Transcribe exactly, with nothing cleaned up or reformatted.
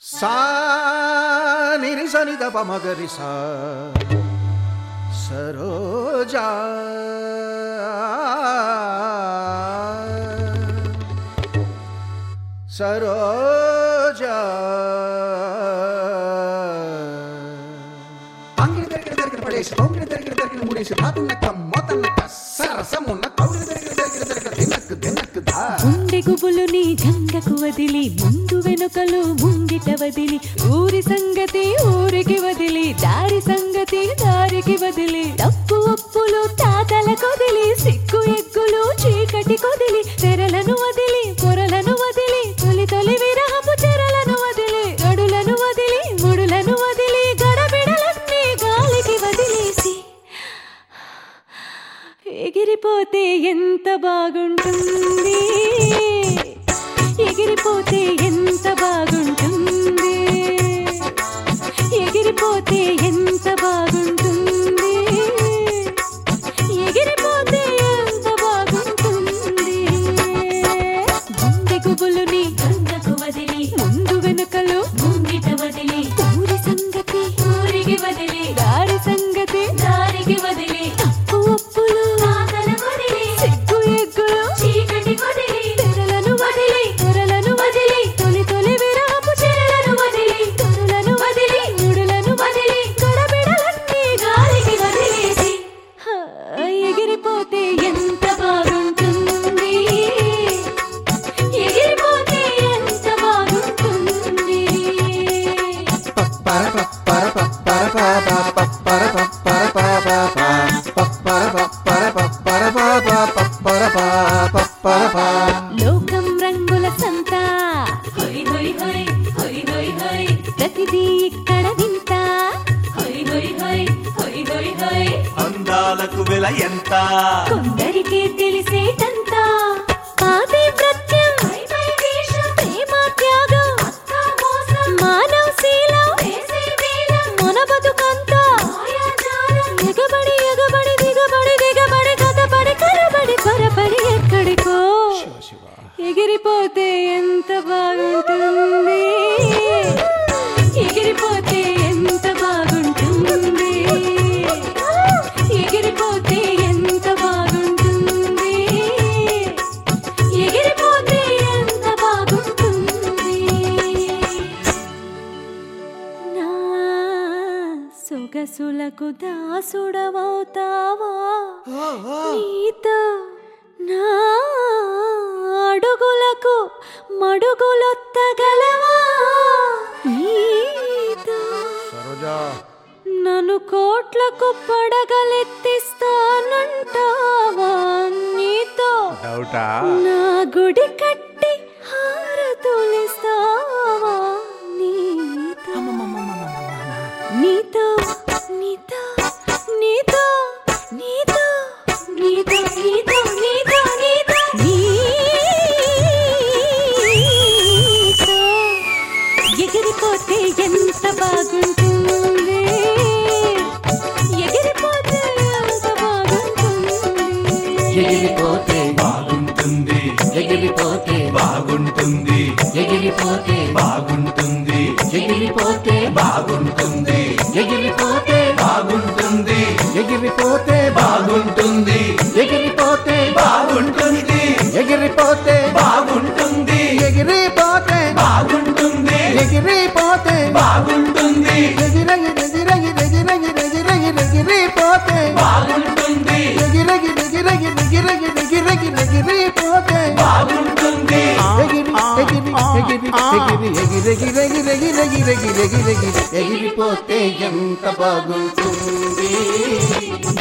సా నిరి సని ద ప మగరి సా సరోజా సరోజా అంగిడి దరికిన దరికిన పడేసి తొంగిడి దరికిన దరికిన ముడేసి ధాతున్నక్క మోతన్నక్క సరసమున్న కౌగిడి దరికిన దరికిన దరికిన దినక్కు దినక్కు దా గుండె గుబులు నీ జంగకు వదిలి ముందు వెనుకలు ముంగిట వదిలి ఊరి సంగతి ఊరికి వదిలి దారి సంగతి దారికి వదిలి తప్పు ఒప్పులు తాతల కొదిలి సిగ్గు ఎగ్గులు చీకటి కొదిలి తెరలను వదిలి పొరలను వదిలి తొలి తొలి విరహపు చెరలను వదిలి గడులను వదిలి ముడులను వదిలి గడబిడలన్నీ గాలికి వదిలేసి ఎగిరిపోతే ఎంత బాగుంటుంది, ఎగిరిపోతే ఎంత బాగుంటుంది, ఎగిరిపోతే ఎంత బాగుంటుంది, ఎగిరిపోతే ఎంత బాగుంటుంది. గుండె గుబులు నీ గంగకు వదిలి ముందు వెనుకలు ముంగిట వదిలి ఊరి సంగతి ఊరికి వదిలి దారి సంగతి దారికి వదిలి తప్పు ఒప్పులు తాతల కొదిలి సిగ్గు ఎగ్గులు చీకటి కొదిలి తెరలను వదిలి పొరలను వదిలి తొలి తొలి విరహపు చెరలను వదిలి తొరలను వదిలి ముడులను వదిలి గడబిడలన్నీ గాలికి వదిలేసి ఎగిరిపోతే ఎంత బాగుంటుంది, ఎగిరిపోతే ఎంత బాగుంటుంది. పర పర పర పర పర పర పర పర లోకం రంగుల సంత హొయ్ హొయ్ హొయ్ హొయ్ హొయ్ హొయ్ ప్రతిదీ ఇక్కడ వింత హొయ్ హొయ్ హొయ్ హొయ్ హొయ్ హొయ్ అందాలకు వెల ఎంత కొందరికే తెలిసేటంత పాతివ్రత్యం ప్రేమ త్యాగం మానవ శీలం మన బతుకంతా ఎగబడి ఎగబడి దిగబడి దిగబడి కథబడి కరబడి కొరబడి ఎక్కడికో ఎగిరిపోతే ఎంత బాగుంటుంది, ఎగిరిపోతే ఎంత బాగుంటుంది, ఎగిరిపోతే ఎంత బాగుంటుంది, ఎగిరిపోతే ఎంత బాగుంటుంది. నా సొగసులకు దాసుడవవుతావా నీతో నా అడుగులకు మడుగులొత్తగలవా నీతో సరోజా నన్ను కోట్లకు పడగలెత్తిస్తానంటావా నీతో డౌటా నా గుడి కట్టి హారతులిస్తావా నీతో నీతో నీతో నీతో నీతో నీతో నీతో నీతో నీతో నీతో ఎగిరిపోతే ఎంత బాగుంటుంది, ఎగిరిపోతే ఎంత బాగుంటుంది, ఎగిరిపోతే బాగుంటుంది ఎగిరిపోతే బాగుంటుంది ఎగిరిపోతే బాగుంటుంది ఎగిరిపోతే బాగుంటుంది ఎగిరిపోతే బాగుంటుంది ఎగిరిపోతే బాగుంటుంది ఎగిరిపోతే బాగుంటుంది ఎగిరిపోతే బాగుంటుంది ఎగిరిపోతే బాగుంటుంది ఎగిరిపోతే బాగుంటుంది ఎగిరగి ఎగిరగి ఎగిరగి ఎగిరగి ఎగిరిపోతే బాగుంటుంది ఎగిరగి ఎగిరగి ఎగిరగి ఎగిరగి ఎగిరిపోతే బాగుంటుంది ఎగిరి ఎగిరి ఎగిరి ఎగిరి ఎగిరెగి ఎగిరెగి ఎగిరెగి ఎగిరెగి ఎగిరిపోతే ఎంత బాగుంటుంది.